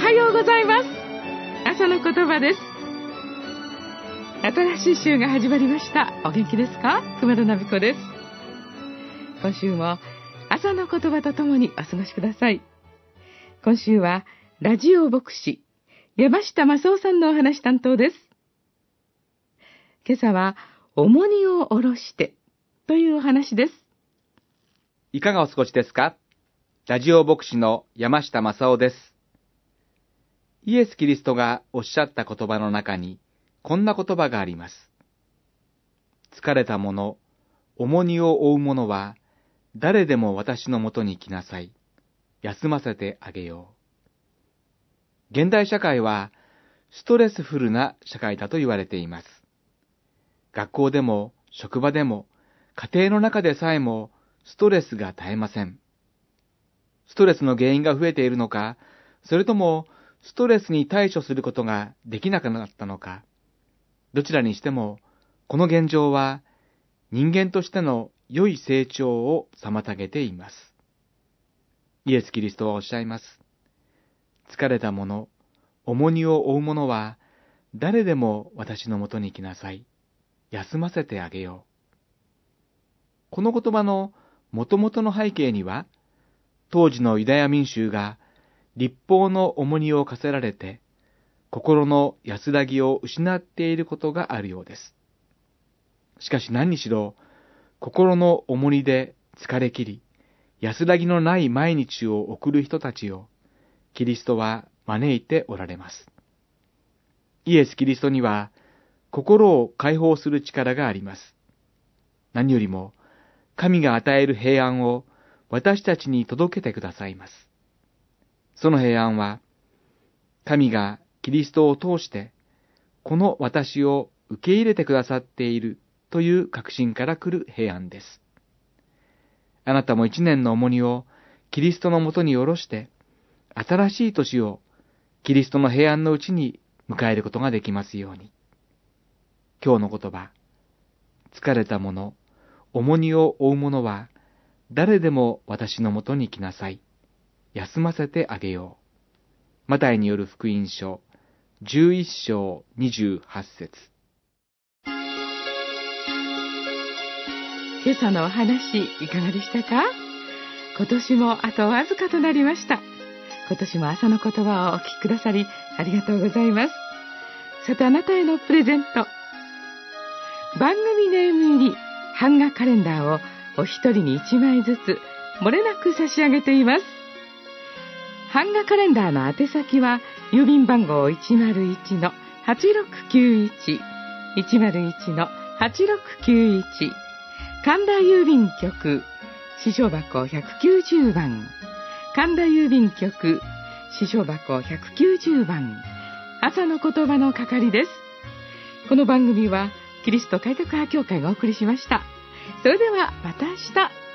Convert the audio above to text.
はようございます。朝の言葉です。新しい週が始まりました。お元気ですか？熊田奈美子です。今週も朝の言葉とともにお過ごしください。今週はラジオ牧師山下正夫さんのお話担当です。今朝は重荷を下ろしてというお話です。 いかがお過ごしですか？ラジオ牧師の山下正夫です。イエス・キリストがおっしゃった言葉の中にこんな言葉があります。疲れた者、重荷を負う者は誰でも私のもとに来なさい。休ませてあげよう。現代社会はストレスフルな社会だと言われています。学校でも職場でも家庭の中でさえもストレスが絶えません。ストレスの原因が増えているのか、それともストレスに対処することができなくなったのか、どちらにしてもこの現状は人間としての良い成長を妨げています。イエス・キリストはおっしゃいます。疲れた者、重荷を負う者は誰でも私のもとに来なさい。休ませてあげよう。この言葉の元々の背景には、当時のユダヤ民衆が律法の重荷を課せられて、心の安らぎを失っていることがあるようです。しかし何にしろ、心の重荷で疲れ切り、安らぎのない毎日を送る人たちを、キリストは招いておられます。イエス・キリストには、心を解放する力があります。何よりも、神が与える平安を私たちに届けてくださいます。その平安は、神がキリストを通して、この私を受け入れてくださっているという確信から来る平安です。あなたも一年の重荷をキリストのもとに下ろして、新しい年をキリストの平安のうちに迎えることができますように。今日の言葉、疲れた者、重荷を負う者は、誰でも私のもとに来なさい。休ませてあげよう。マタイによる福音書、11章28節。 今朝のお話いかがでしたか？今年もあとわずかとなりました。今年も朝の言葉をお聞きくださりありがとうございます。さてあなたへのプレゼント。番組ネーム入り版画カレンダーをお一人に1枚ずつ漏れなく差し上げています。版画カレンダーの宛先は郵便番号 101-8691 101-8691 神田郵便局支所箱190番神田郵便局支所箱190番朝の言葉の係です。この番組はキリスト開拓派教会がお送りしました。それではまた明日。